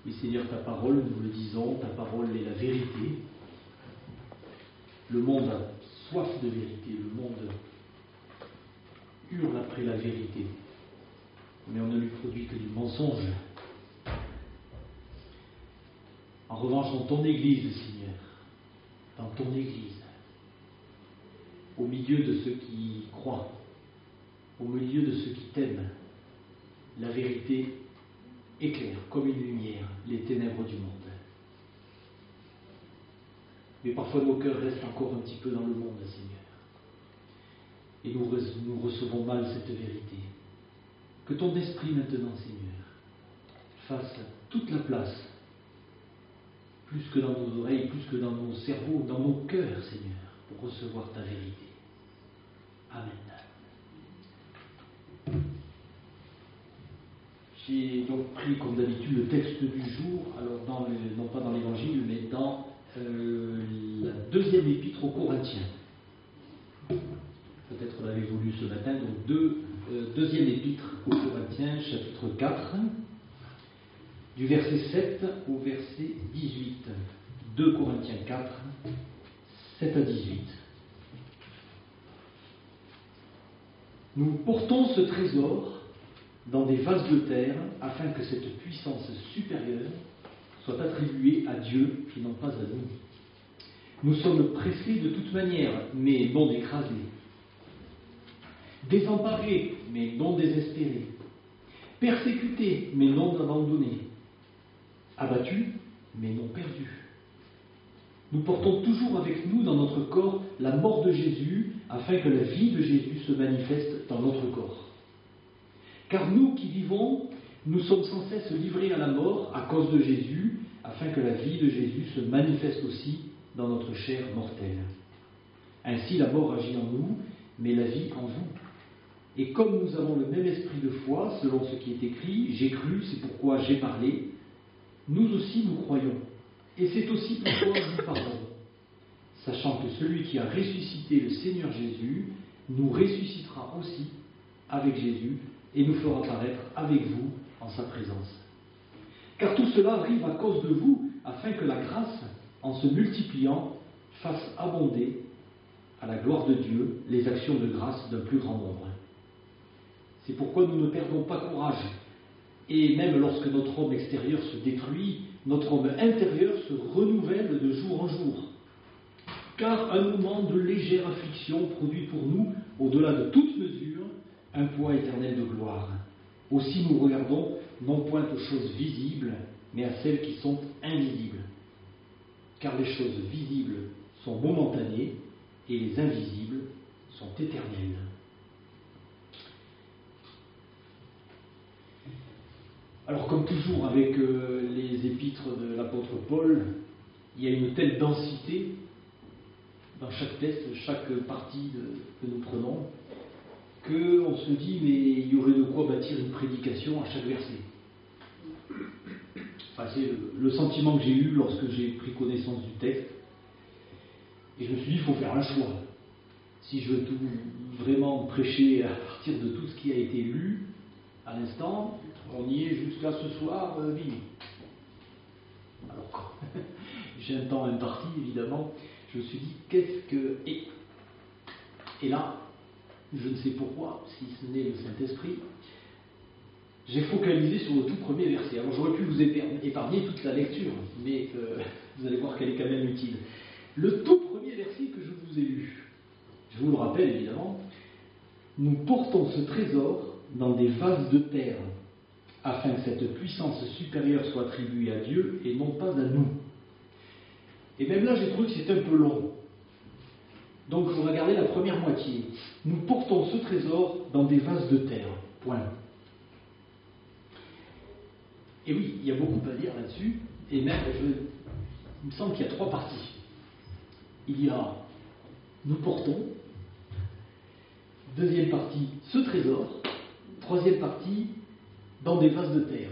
Mais Seigneur, ta parole, nous le disons, ta parole est la vérité. Le monde a soif de vérité, le monde hurle après la vérité, mais on ne lui produit que du mensonge. En revanche, dans ton Église, Seigneur, dans ton Église, au milieu de ceux qui croient, au milieu de ceux qui t'aiment, la vérité éclaire comme une lumière les ténèbres du monde. Mais parfois nos cœurs restent encore un petit peu dans le monde, Seigneur. Et nous recevons mal cette vérité. Que ton esprit maintenant, Seigneur, fasse toute la place, plus que dans nos oreilles, plus que dans nos cerveaux, dans nos cœurs, Seigneur, pour recevoir ta vérité. Amen. J'ai donc pris, comme d'habitude, le texte du jour, alors non pas dans l'Évangile, mais dans la deuxième épître aux Corinthiens. Peut-être on l'avait voulu ce matin, donc deuxième épître aux Corinthiens, chapitre 4, du verset 7 au verset 18. 2 Corinthiens 4, 7 à 18. Nous portons ce trésor dans des vases de terre, afin que cette puissance supérieure soit attribuée à Dieu et non pas à nous. Nous sommes pressés de toute manière, mais non écrasés. Désemparés, mais non désespérés. Persécutés, mais non abandonnés. Abattus, mais non perdus. Nous portons toujours avec nous dans notre corps la mort de Jésus, afin que la vie de Jésus se manifeste dans notre corps. Car nous qui vivons, nous sommes sans cesse livrés à la mort à cause de Jésus, afin que la vie de Jésus se manifeste aussi dans notre chair mortelle. Ainsi la mort agit en nous, mais la vie en vous. Et comme nous avons le même esprit de foi, selon ce qui est écrit, j'ai cru, c'est pourquoi j'ai parlé, nous aussi nous croyons. Et c'est aussi pourquoi nous parlons, sachant que celui qui a ressuscité le Seigneur Jésus nous ressuscitera aussi avec Jésus et nous fera paraître avec vous en sa présence. Car tout cela arrive à cause de vous, afin que la grâce, en se multipliant, fasse abonder à la gloire de Dieu les actions de grâce d'un plus grand nombre. C'est pourquoi nous ne perdons pas courage. Et même lorsque notre homme extérieur se détruit, notre homme intérieur se renouvelle de jour en jour. Car un moment de légère affliction produit pour nous, au-delà de toute mesure, un poids éternel de gloire. Aussi nous regardons non point aux choses visibles, mais à celles qui sont invisibles. Car les choses visibles sont momentanées et les invisibles sont éternelles. Alors comme toujours avec les épîtres de l'apôtre Paul, il y a une telle densité dans chaque texte, chaque partie que nous prenons, qu'on se dit, mais il y aurait de quoi bâtir une prédication à chaque verset. Enfin, c'est le sentiment que j'ai eu lorsque j'ai pris connaissance du texte. Et je me suis dit, il faut faire un choix. Si je veux vraiment prêcher à partir de tout ce qui a été lu à l'instant, on y est jusqu'à ce soir minuit. Alors, j'ai un temps imparti, évidemment, je me suis dit, qu'est-ce que... Et là, je ne sais pourquoi, si ce n'est le Saint-Esprit, j'ai focalisé sur le tout premier verset. Alors j'aurais pu vous épargner toute la lecture, mais vous allez voir qu'elle est quand même utile. Le tout premier verset que je vous ai lu, je vous le rappelle évidemment, nous portons ce trésor dans des vases de terre, afin que cette puissance supérieure soit attribuée à Dieu et non pas à nous. Et même là, j'ai trouvé que c'était un peu long. Donc, je vous regardez la première moitié. Nous portons ce trésor dans des vases de terre. Point. Et oui, il y a beaucoup à dire là-dessus. Et même, il me semble qu'il y a 3 parties. Il y a nous portons. Deuxième partie, ce trésor. Troisième partie, dans des vases de terre.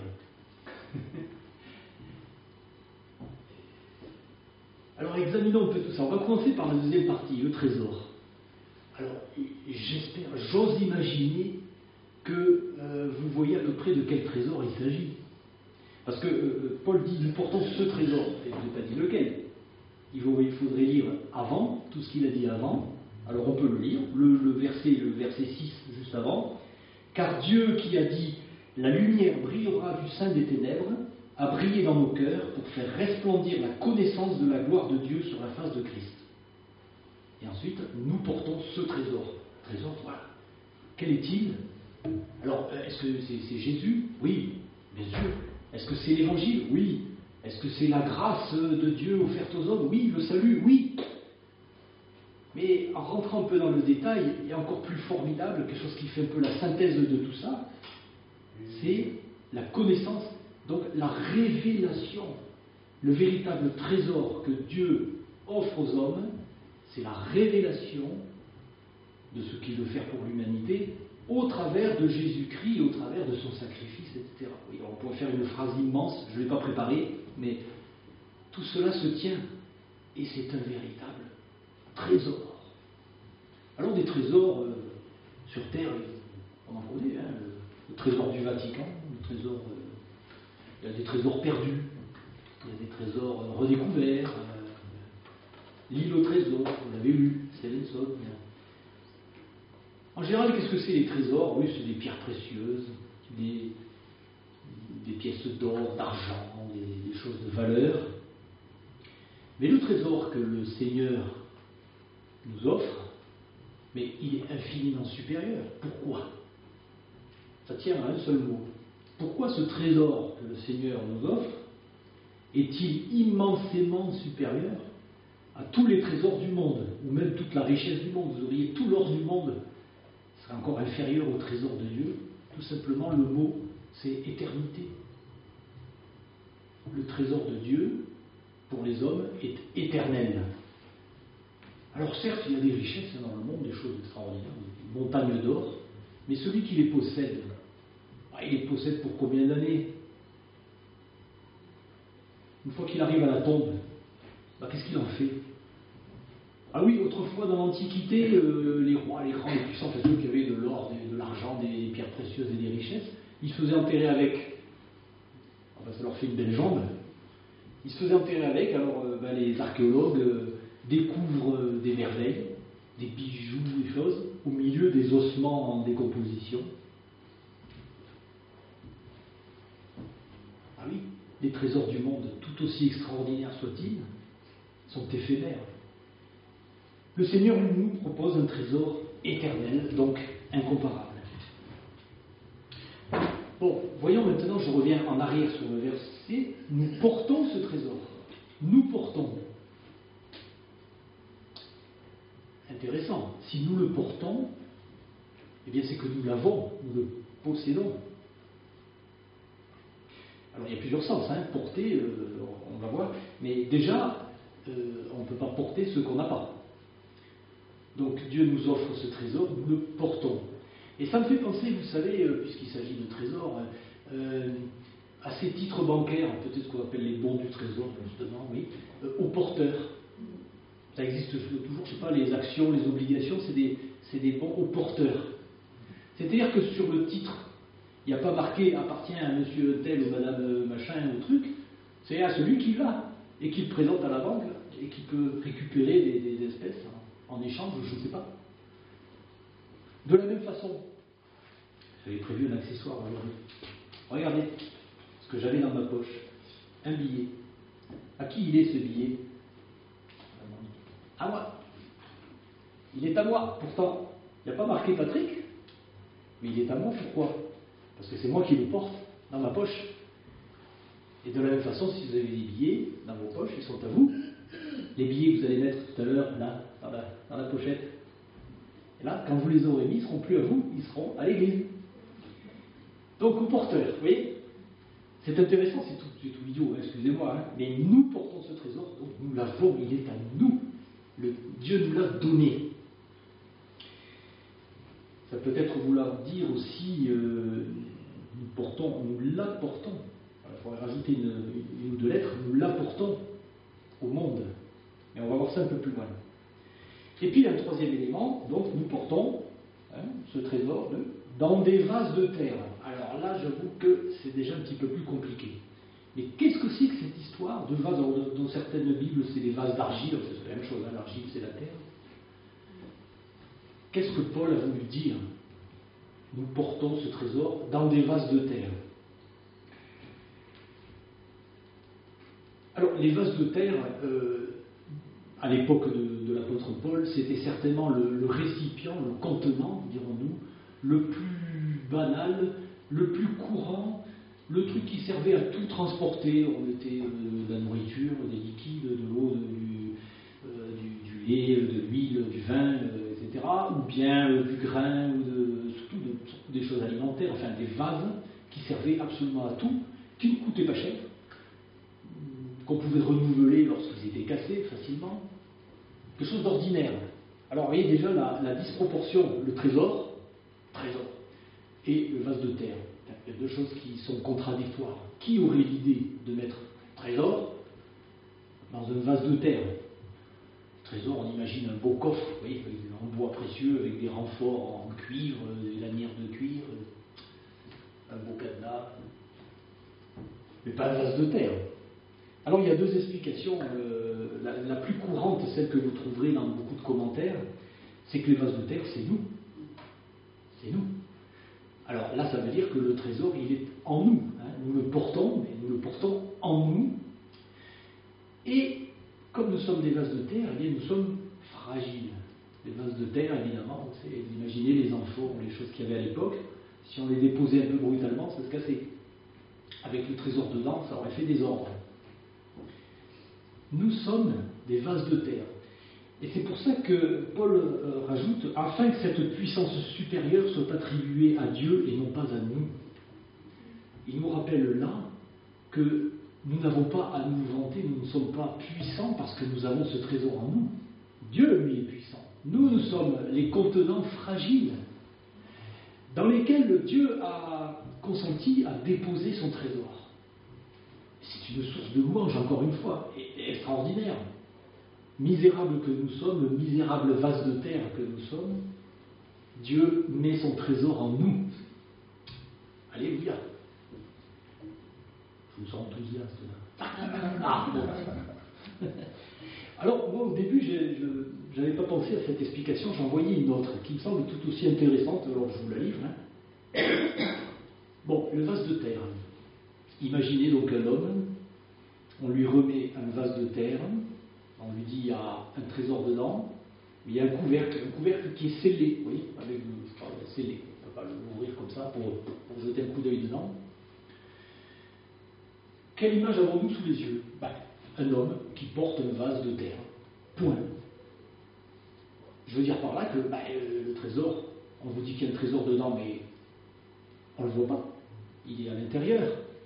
Alors examinons un peu tout ça. On va commencer par la deuxième partie, le trésor. Alors j'espère, j'ose imaginer que vous voyez à peu près de quel trésor il s'agit. Parce que Paul dit, nous portons ce trésor, et je n'ai pas dit lequel. Il faudrait lire avant, tout ce qu'il a dit avant. Alors on peut le lire, le verset 6 juste avant. Car Dieu qui a dit, la lumière brillera du sein des ténèbres, a brillé dans nos cœurs pour faire resplendir la connaissance de la gloire de Dieu sur la face de Christ. Et ensuite, nous portons ce trésor. Trésor, voilà. Quel est-il? Alors, est-ce que c'est Jésus? Oui, bien sûr. Est-ce que c'est l'Évangile? Oui. Est-ce que c'est la grâce de Dieu offerte aux hommes? Oui. Le salut? Oui. Mais en rentrant un peu dans le détail, il y a encore plus formidable, quelque chose qui fait un peu la synthèse de tout ça, c'est la connaissance, donc la révélation. Le véritable trésor que Dieu offre aux hommes, c'est la révélation de ce qu'il veut faire pour l'humanité au travers de Jésus-Christ, au travers de son sacrifice, etc. Oui, on pourrait faire une phrase immense, je ne l'ai pas préparée, mais tout cela se tient, et c'est un véritable trésor. Alors des trésors sur Terre, on en connaît, hein, le trésor du Vatican, il y a des trésors perdus, il y a des trésors redécouverts, l'île au trésor, vous l'avez lu, Stevenson. En général, qu'est-ce que c'est les trésors? Oui, c'est des pierres précieuses, des pièces d'or, d'argent, des choses de valeur. Mais le trésor que le Seigneur nous offre, mais il est infiniment supérieur. Pourquoi? Ça tient à un seul mot. Pourquoi ce trésor que le Seigneur nous offre est-il immensément supérieur à tous les trésors du monde, ou même toute la richesse du monde? Vous auriez tout l'or du monde, ce serait encore inférieur au trésor de Dieu. Tout simplement, le mot, c'est éternité. Le trésor de Dieu, pour les hommes, est éternel. Alors certes, il y a des richesses dans le monde, des choses extraordinaires, des montagnes d'or, mais celui qui les possède, il les possède pour combien d'années? Une fois qu'il arrive à la tombe, qu'est-ce qu'il en fait? Ah oui, autrefois dans l'Antiquité, les rois, les grands, les puissants, ceux qui avaient de l'or, de l'argent, des pierres précieuses et des richesses, ils se faisaient enterrer avec. Ça leur fait une belle jambe. Ils se faisaient enterrer avec, alors les archéologues découvrent des merveilles, des bijoux, des choses, au milieu des ossements en décomposition. Ah oui, les trésors du monde, tout aussi extraordinaires soient-ils, sont éphémères. Le Seigneur nous propose un trésor éternel, donc incomparable. Bon, voyons maintenant, je reviens en arrière sur le verset, nous portons ce trésor. Nous portons. Intéressant. Si nous le portons, eh bien c'est que nous l'avons, nous le possédons. Alors il y a plusieurs sens, porter, on va voir, mais déjà, on ne peut pas porter ce qu'on n'a pas. Donc Dieu nous offre ce trésor, nous le portons. Et ça me fait penser, vous savez, puisqu'il s'agit de trésor, à ces titres bancaires, peut-être ce qu'on appelle les bons du trésor, justement, oui, aux porteurs. Ça existe toujours, je ne sais pas, les actions, les obligations, c'est des bons aux porteurs. C'est-à-dire que sur le titre, il n'y a pas marqué appartient à monsieur tel ou madame machin ou truc, c'est à celui qui l'a et qui le présente à la banque et qui peut récupérer des espèces en échange, je ne sais pas. De la même façon, j'avais prévu un accessoire aujourd'hui. Regardez ce que j'avais dans ma poche. Un billet. À qui il est ce billet? À moi. Il est à moi. Pourtant, il n'y a pas marqué Patrick, mais il est à moi. Pourquoi? Parce que c'est moi qui le porte dans ma poche. Et de la même façon, si vous avez des billets dans vos poches, ils sont à vous. Les billets que vous allez mettre tout à l'heure, là, dans la pochette. Et là, quand vous les aurez mis, ils ne seront plus à vous, ils seront à l'église. Donc au porteur, vous voyez? C'est intéressant, c'est tout idiot, excusez-moi, mais nous portons ce trésor, donc nous l'avons, il est à nous. Dieu nous l'a donné. Ça peut être vouloir dire aussi, nous l'apportons. Il faudrait rajouter une ou deux lettres, nous l'apportons au monde. Et on va voir ça un peu plus loin. Et puis un troisième élément, donc nous portons ce trésor dans des vases de terre. Alors là, j'avoue que c'est déjà un petit peu plus compliqué. Mais qu'est-ce que c'est que cette histoire de vase? Dans certaines Bibles, c'est des vases d'argile, c'est la même chose, hein, l'argile c'est la terre. Qu'est-ce que Paul a voulu dire? Nous portons ce trésor dans des vases de terre. Alors, les vases de terre, à l'époque de l'apôtre Paul, c'était certainement le récipient, le contenant, dirons-nous, le plus banal, le plus courant, le truc qui servait à tout transporter. On mettait de la nourriture, des liquides, de l'eau, du lait, de l'huile, du vin, etc. Ou bien du grain, ou surtout des choses alimentaires, enfin des vases qui servaient absolument à tout, qui ne coûtaient pas cher, qu'on pouvait renouveler lorsqu'ils étaient cassés facilement. Quelque chose d'ordinaire. Alors vous voyez déjà la disproportion, le trésor, et le vase de terre. Il y a deux choses qui sont contradictoires. Qui aurait l'idée de mettre trésor dans un vase de terre? Trésor, on imagine un beau coffre, vous voyez, en bois précieux, avec des renforts en cuivre, des lanières de cuivre, un beau cadenas, mais pas un vase de terre. Alors il y a deux explications. La plus courante, celle que vous trouverez dans beaucoup de commentaires, c'est que les vases de terre, c'est nous. C'est nous. Alors là, ça veut dire que le trésor, il est en nous. Hein. Nous le portons, mais nous le portons en nous. Et comme nous sommes des vases de terre, eh bien, nous sommes fragiles. Les vases de terre, évidemment, vous imaginez les amphores, les choses qu'il y avait à l'époque, si on les déposait un peu brutalement, ça se cassait. Avec le trésor dedans, ça aurait fait des ordres. Nous sommes des vases de terre. Et c'est pour ça que Paul rajoute, afin que cette puissance supérieure soit attribuée à Dieu et non pas à nous. Il nous rappelle là que nous n'avons pas à nous vanter, nous ne sommes pas puissants parce que nous avons ce trésor en nous. Dieu, lui, est puissant. Nous sommes les contenants fragiles dans lesquels Dieu a consenti à déposer son trésor. C'est une source de louange, encore une fois, extraordinaire. Misérables que nous sommes, misérables vases de terre que nous sommes, Dieu met son trésor en nous. Alléluia. Je vous sens enthousiaste là. Alors, moi, au début, je n'avais pas pensé à cette explication, j'en voyais une autre qui me semble tout aussi intéressante, alors je vous la livre. Hein. Bon, le vase de terre. Imaginez donc un homme, on lui remet un vase de terre, on lui dit il y a un trésor dedans, mais il y a un couvercle qui est scellé, vous voyez, scellé. On ne peut pas l'ouvrir comme ça pour jeter un coup d'œil dedans. Quelle image avons-nous sous les yeux? Un homme qui porte un vase de terre. Point. Je veux dire par là que le trésor, on vous dit qu'il y a un trésor dedans, mais on ne le voit pas. Il est à l'intérieur.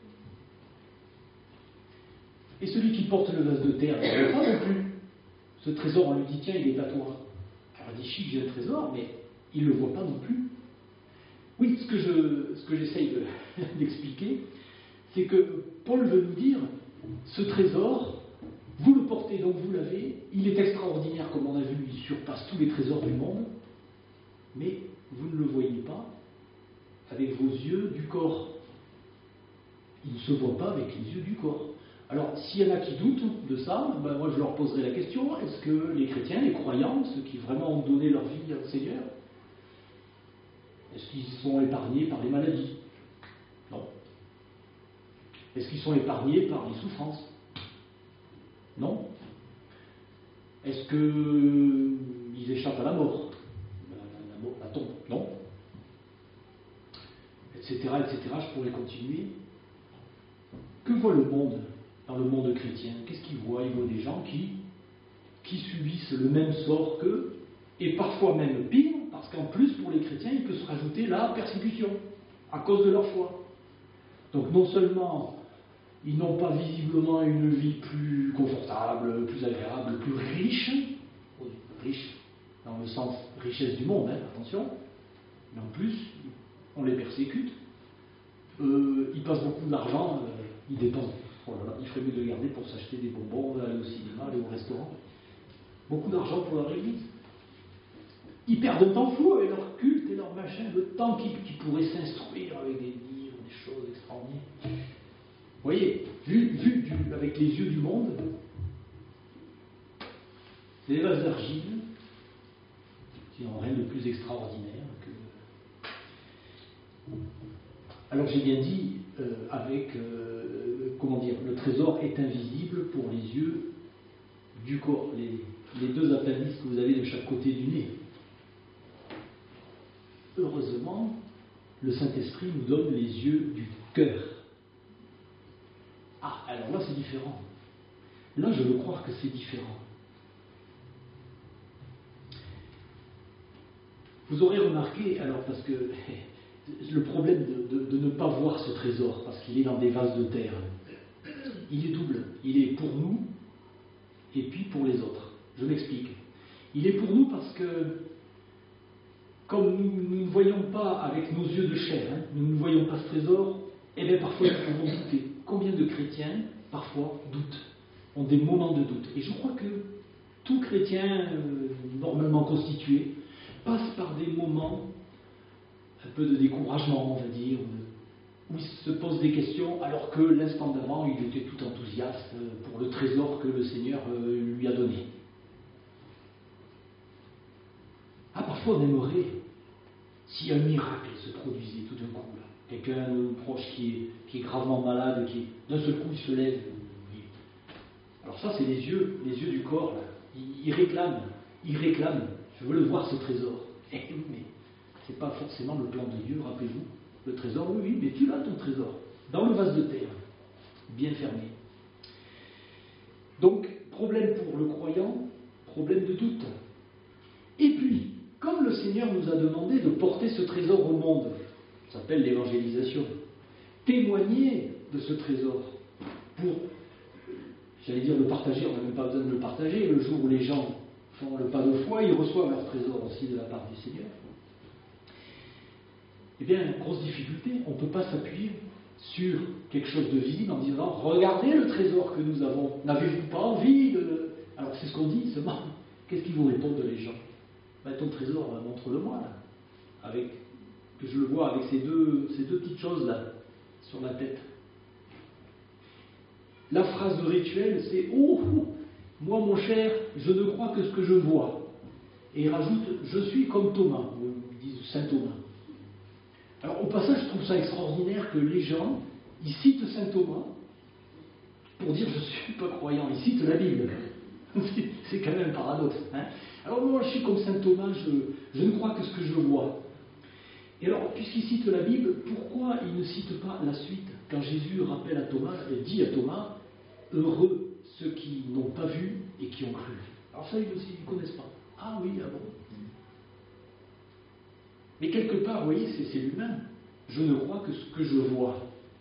Et celui qui porte le vase de terre, il ne le voit pas non plus. Ce trésor, on lui dit, tiens, il est à toi. Alors il dit, chic, j'ai un trésor, mais il ne le voit pas non plus. Oui, ce que j'essaye d'expliquer, c'est que Paul veut nous dire, ce trésor, vous le portez, donc vous l'avez, il est extraordinaire, comme on a vu, il surpasse tous les trésors du monde, mais vous ne le voyez pas avec vos yeux du corps. Il ne se voit pas avec les yeux du corps. Alors, s'il y en a qui doutent de ça, moi je leur poserai la question, est-ce que les chrétiens, les croyants, ceux qui vraiment ont donné leur vie au Seigneur, est-ce qu'ils sont épargnés par les maladies? Non. Est-ce qu'ils sont épargnés par les souffrances? Non. Est-ce qu'ils échappent à la mort? La tombe? Non. Etc., etc., je pourrais continuer. Que voit le monde dans le monde chrétien? Qu'est-ce qu'il voit? Il voit des gens qui subissent le même sort qu'eux, et parfois même pire, parce qu'en plus, pour les chrétiens, il peut se rajouter la persécution, à cause de leur foi. Donc non seulement ils n'ont pas visiblement une vie plus confortable, plus agréable, plus riche dans le sens richesse du monde, attention, mais en plus, on les persécute, ils passent beaucoup d'argent, ils dépensent, il ferait mieux de le garder pour s'acheter des bonbons, aller au cinéma, aller au restaurant, beaucoup d'argent pour leur église. Ils perdent un temps fou avec leur culte et leur machin, le temps qu'ils pourraient s'instruire avec des livres, des choses extraordinaires. voyez, vu avec les yeux du monde, c'est des vases d'argile qui n'ont rien de plus extraordinaire que... Alors j'ai bien dit, le trésor est invisible pour les yeux du corps, les deux appendices que vous avez de chaque côté du nez. Heureusement, le Saint-Esprit nous donne les yeux du cœur. Ah, alors là c'est différent. Là je veux croire que c'est différent. Vous aurez remarqué, alors parce que le problème de ne pas voir ce trésor, parce qu'il est dans des vases de terre, il est double. Il est pour nous et puis pour les autres. Je m'explique. Il est pour nous parce que, comme nous ne voyons pas avec nos yeux de chair, nous ne voyons pas ce trésor, eh bien parfois nous pouvons douter. Combien de chrétiens, parfois, doutent, ont des moments de doute. Et je crois que tout chrétien normalement constitué passe par des moments un peu de découragement, on va dire, où il se pose des questions, alors que l'instant d'avant, il était tout enthousiaste pour le trésor que le Seigneur lui a donné. Ah, parfois on aimerait, si un miracle se produisait tout d'un coup, là, quelqu'un de proche qui est gravement malade, qui d'un seul coup il se lève. Alors ça, c'est les yeux du corps, là. Il réclame, je veux le voir ce trésor. Eh oui, mais c'est pas forcément le plan de Dieu, rappelez-vous. Le trésor, oui, mais tu l'as ton trésor, dans le vase de terre, bien fermé. Donc, problème pour le croyant, problème de doute. Et puis, comme le Seigneur nous a demandé de porter ce trésor au monde, ça s'appelle l'évangélisation, témoigner de ce trésor pour, j'allais dire le partager, on n'a même pas besoin de le partager, le jour où les gens font le pas de foi, ils reçoivent leur trésor aussi de la part du Seigneur. Eh bien, grosse difficulté, on ne peut pas s'appuyer sur quelque chose de visible en disant « Regardez le trésor que nous avons, n'avez-vous pas envie de... » Alors c'est ce qu'on dit seulement. Qu'est-ce qu'ils vous répondent les gens ? Ben, ton trésor, montre-le-moi, là. Que je le vois avec ces deux petites choses-là, sur la tête. La phrase de rituel, c'est « Oh, moi mon cher, je ne crois que ce que je vois. » Et il rajoute « Je suis comme Thomas », ou ils disent Saint Thomas. Alors au passage, je trouve ça extraordinaire que les gens, ils citent Saint Thomas pour dire je ne suis pas croyant, ils citent la Bible. C'est quand même un paradoxe. Alors moi je suis comme Saint Thomas, je ne crois que ce que je vois. Et alors, puisqu'ils citent la Bible, pourquoi ils ne citent pas la suite ? Quand Jésus rappelle à Thomas, et dit à Thomas, heureux ceux qui n'ont pas vu et qui ont cru. Alors ça, ils ne connaissent pas. Ah oui, ah bon. Mais quelque part, vous voyez, c'est l'humain. Je ne crois que ce que je vois.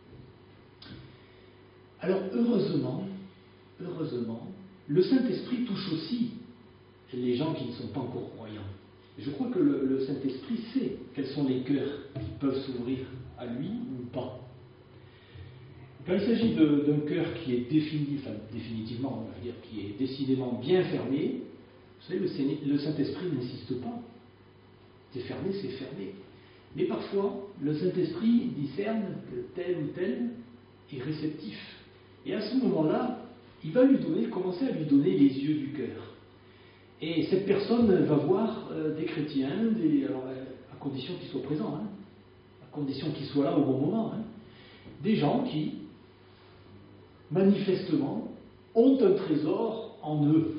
Alors, heureusement, le Saint-Esprit touche aussi les gens qui ne sont pas encore croyants. Je crois que le Saint-Esprit sait quels sont les cœurs qui peuvent s'ouvrir à lui ou pas. Quand il s'agit d'un cœur qui est définitivement, on va dire, qui est décidément bien fermé, vous savez, le Saint-Esprit n'insiste pas. C'est fermé, c'est fermé. Mais parfois, le Saint-Esprit discerne que tel ou tel est réceptif. Et à ce moment-là, il va commencer à lui donner les yeux du cœur. Et cette personne va voir des chrétiens, alors, à condition qu'ils soient présents, à condition qu'ils soient là au bon moment, des gens qui, manifestement, ont un trésor en eux.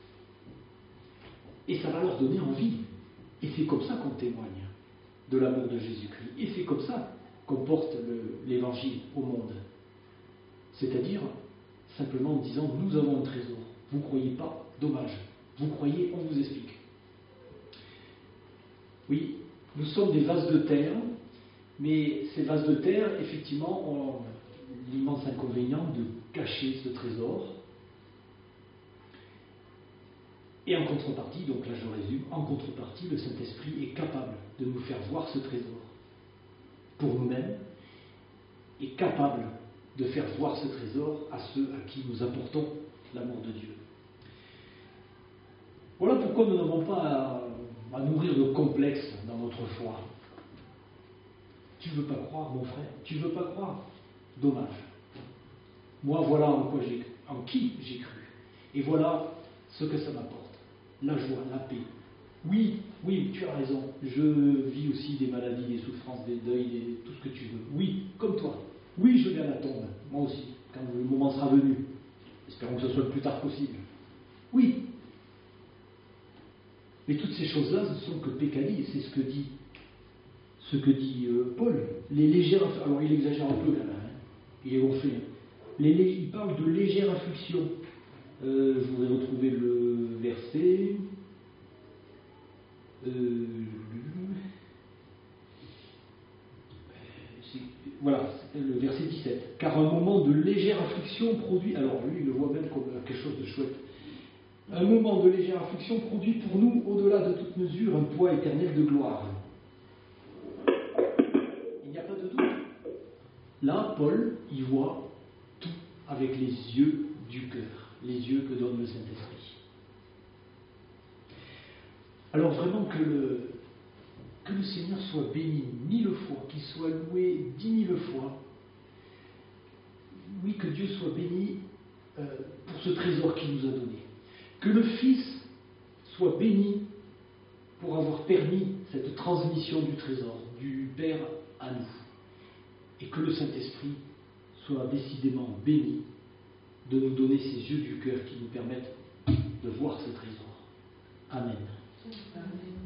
Et ça va leur donner envie. Et c'est comme ça qu'on témoigne de l'amour de Jésus-Christ. Et c'est comme ça qu'on porte l'évangile au monde. C'est-à-dire, simplement en disant, nous avons un trésor. Vous ne croyez pas ? Dommage. Vous croyez, on vous explique. Oui, nous sommes des vases de terre, mais ces vases de terre, effectivement, ont l'immense inconvénient de cacher ce trésor. Et en contrepartie, donc là je résume, en contrepartie, le Saint-Esprit est capable de nous faire voir ce trésor pour nous-mêmes, est capable de faire voir ce trésor à ceux à qui nous apportons l'amour de Dieu. Voilà pourquoi nous n'avons pas à nourrir de complexes dans notre foi. Tu ne veux pas croire, mon frère, tu ne veux pas croire. Dommage. Moi, voilà en qui j'ai cru. Et voilà ce que ça m'apporte. La joie, la paix. Oui, oui, tu as raison. Je vis aussi des maladies, des souffrances, des deuils, tout ce que tu veux. Oui, comme toi. Oui, je vais à la tombe. Moi aussi, quand le moment sera venu. Espérons que ce soit le plus tard possible. Oui. Mais toutes ces choses-là ne sont que pécali, c'est ce que dit Paul. Les légères, alors il exagère un peu quand même, hein. Il est gonflé. Il parle de légères afflictions. Je voudrais retrouver le verset. Voilà, le verset 17. Car un moment de légère affliction produit, alors lui il le voit même comme quelque chose de chouette. Un moment de légère affliction produit pour nous, au-delà de toute mesure, un poids éternel de gloire. Il n'y a pas de doute. Là, Paul, il voit tout avec les yeux du cœur, les yeux que donne le Saint-Esprit. Alors vraiment que le Seigneur soit béni 1000 fois, qu'il soit loué 10 000 fois. Oui, que Dieu soit béni pour ce trésor qu'il nous a donné. Que le Fils soit béni pour avoir permis cette transmission du trésor, du Père à nous. Et que le Saint-Esprit soit décidément béni de nous donner ces yeux du cœur qui nous permettent de voir ce trésor. Amen.